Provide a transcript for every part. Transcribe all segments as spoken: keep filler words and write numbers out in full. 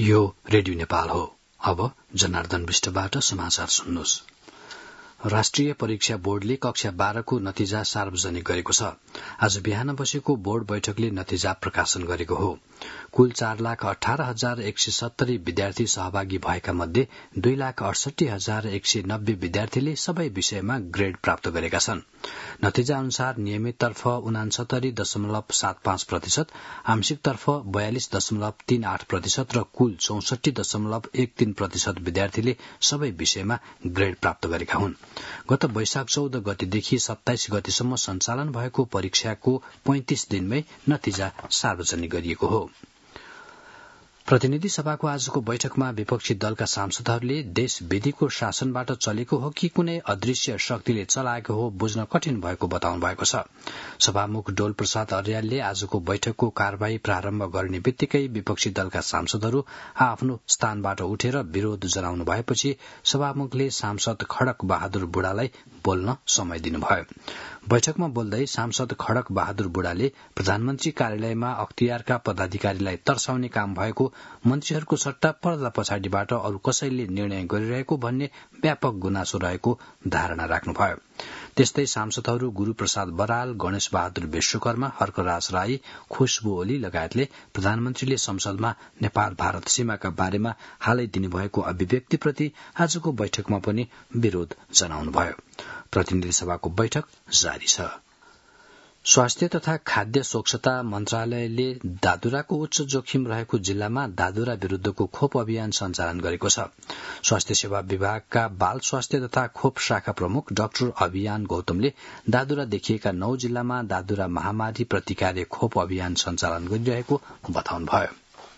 यो रेडियो नेपाल हो। अब जनार्दन विष्टबाट समाचार सुन्नुहोस्। राष्ट्रिय परीक्षा बोर्डले कक्षा बाह्रको नतिजा सार्वजनिक गरेको छ। आज बिहान बसेको बोर्ड बैठकले नतिजा प्रकाशन गरेको हो। कुल चार लाख अठारह हजार एक सय सत्तरी विद्यार्थी सहभागी भएका मध्ये दुई लाख अडसठी हजार एक सय नब्बे विद्यार्थीले सबै विषयमा ग्रेड प्राप्त गरेका छन्। नतिजा अनुसार नियमित तर्फ उनासत्तरी दशमलव सात पाँच प्रतिशत, आंशिक तर्फ बयालिस दशमलव तीन आठ प्रतिशत र कुल चौसठी दशमलव एक तीन प्रतिशत विद्यार्थीले सबै विषयमा ग्रेड प्राप्त गरेका हुन्। गत वैशाख चौध गतेदेखि सत्ताइस गतेसम्म सञ्चालन भएको परीक्षाको पैंतिस दिनमै नतिजा सार्वजनिक गरिएको हो। प्रतिनिधि सभाको आजको बैठकमा विपक्षी दलका सांसदहरूले देश विधिको शासनबाट चलेको हो कि कुनै अदृश्य शक्तिले चलाएको हो बुझ्न कठिन भएको बताउनु भएको छ। सभामुख डोल प्रसाद अर्यालले आजको बैठकको कार्यवाही प्रारम्भ गर्ने बित्तिकै विपक्षी दलका सांसदहरू आफ्नो स्थानबाट उठेर विरोध जनाउनु भएपछि सभामुखले सांसद खड्क बहादुर बुढालाई बोल्न समय दिनुभयो। बैठकमा बोल्दै सांसद खड्क बहादुर बुढाले प्रधानमन्त्री कार्यालयमा अख्तियारका पदाधिकारीलाई तर्साउने काम भएको, मन्त्रीहरूको सट्टा पर्दा पछाडिबाट अरू कसैले निर्णय गरिरहेको भन्ने व्यापक गुनासो रहेको धारणा राख्नुभयो। त्यस्तै सांसदहरू गुरूप्रसाद बराल, गणेश बहादुर विश्वकर्मा, हर्कराज राई, खुशबु ओली लगायतले प्रधानमन्त्रीले संसदमा नेपाल भारत सीमाका बारेमा हालै दिनुभएको अभिव्यक्तिप्रति आजको बैठकमा पनि विरोध जनाउनुभयो। प्रतिनिधि सभाको बैठक जारी छ। स्वास्थ्य तथा खाद्य स्वच्छता मन्त्रालयले दादुराको उच्च जोखिम रहेको जिल्लामा दादुरा विरूद्धको खोप अभियान सञ्चालन गरेको छ। स्वास्थ्य सेवा विभागका बाल स्वास्थ्य तथा खोप शाखा प्रमुख डाक्टर अभियान गौतमले दादुरा देखिएका नौ जिल्लामा दादुरा महामारी प्रतिकार्य खोप अभियान सञ्चालन गरिरहेको बताउनुभयो।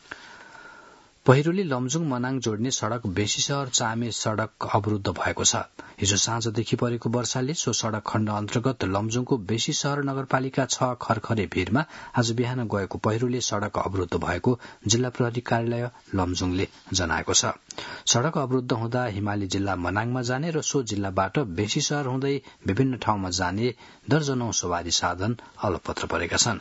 पहिरोले लमजुङ मनाङ जोड्ने सड़क बेसीशहर चामे सड़क अवरूद्ध भएको छ। हिजो साँझदेखि परेको वर्षाले सो सड़क खण्ड अन्तर्गत लमजुङको बेसीशहर नगरपालिका छ खरखरे भीरमा आज बिहान गएको पहिरोले सड़क अवरूद्ध भएको जिल्ला प्रहरी कार्यालय लमजुङले जनाएको छ। सड़क अवरूद्ध हुँदा हिमाली जिल्ला मनाङमा जाने र सो जिल्लाबाट बेसीशहर हुँदै विभिन्न ठाउँमा जाने दर्जनौं सवारी साधन अलपत्र परेका छन्।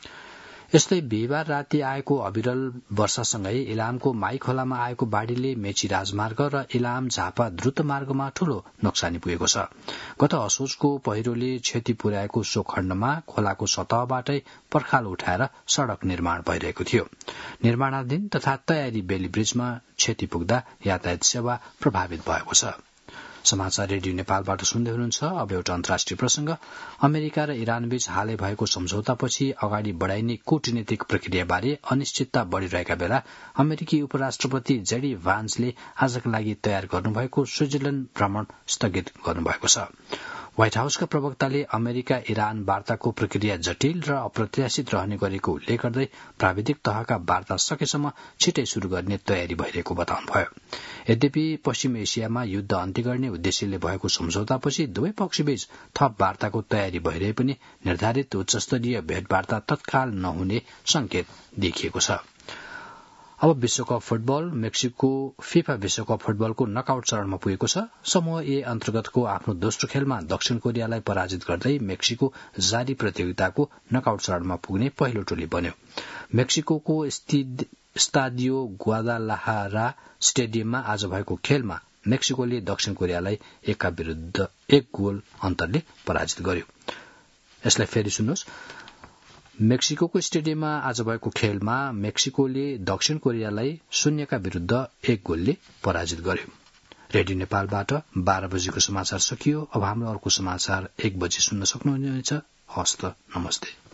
यस्तै बिहिबार राति आएको अविरल वर्षासँगै इलामको माई खोलामा आएको बाढ़ीले मेची राजमार्ग र इलाम झापा द्रुत मार्गमा ठूलो नोक्सानी पुगेको छ। गत असोजको पहिरोले क्षति पुर्याएको सो खण्डमा खोलाको सतहबाटै पर्खाल उठाएर सड़क निर्माण भइरहेको थियो। निर्माणाधीन तथा तयारी बेली ब्रिजमा क्षति पुग्दा यातायात सेवा प्रभावित भएको छ। समाचार रेडियो नेपालबाट सुन्दै हुनुहुन्छ। अब एउटा अन्तर्राष्ट्रिय प्रसंग। अमेरिका र इरानबीच हालै भएको सम्झौतापछि अगाडि बढ़ाइने कूटनीतिक प्रक्रियाबारे अनिश्चितता बढ़िरहेका बेला अमेरिकी उपराष्ट्रपति जेडी भान्सले आजका लागि तयार गर्नुभएको स्विजरल्याण्ड भ्रमण स्थगित गर्नुभएको छ। व्हाइट हाउसका प्रवक्ताले अमेरिका इरान वार्ताको प्रक्रिया जटिल र अप्रत्याशित रहने गरेको उल्लेख गर्दै प्राविधिक तहका वार्ता सकेसम्म छिटै शुरू गर्ने तयारी भइरहेको बताउनुभयो। यद्यपि पश्चिम एसियामा युद्ध अन्त्य गर्ने उद्देश्यले भएको सम्झौतापछि दुवै पक्षबीच थप वार्ताको तयारी भइरहे पनि निर्धारित उच्चस्तरीय भेटवार्ता तत्काल नहुने संकेत देखिएको छ। अब विश्वकप फुटबल। मेक्सिको फिफा विश्वकप फुटबलको नकआउट चरणमा पुगेको छ। समूह ए अन्तर्गतको आफ्नो दोस्रो खेलमा दक्षिण कोरियालाई पराजित गर्दै मेक्सिको जारी प्रतियोगिताको नकआउट चरणमा पुग्ने पहिलो टोली बन्यो। मेक्सिकोको स्टाडियो ग्वादालाहारा स्टेडियममा आज भएको खेलमा मेक्सिकोले दक्षिण कोरियालाई एकका विरूद्ध एक गोल अन्तरले पराजित गर्यो। यसलाई फेरि सुन्नुहोस्। मेक्सिकोको स्टेडियममा आज भएको खेलमा मेक्सिकोले दक्षिण कोरियालाई शून्यका विरूद्ध एक गोलले पराजित गर्यो। रेडियो नेपालबाट बाह्र बजेको समाचार सकियो। अब हाम्रो अर्को समाचार एक बजे सुन्न सक्नुहुनेछ। हस्त नमस्ते।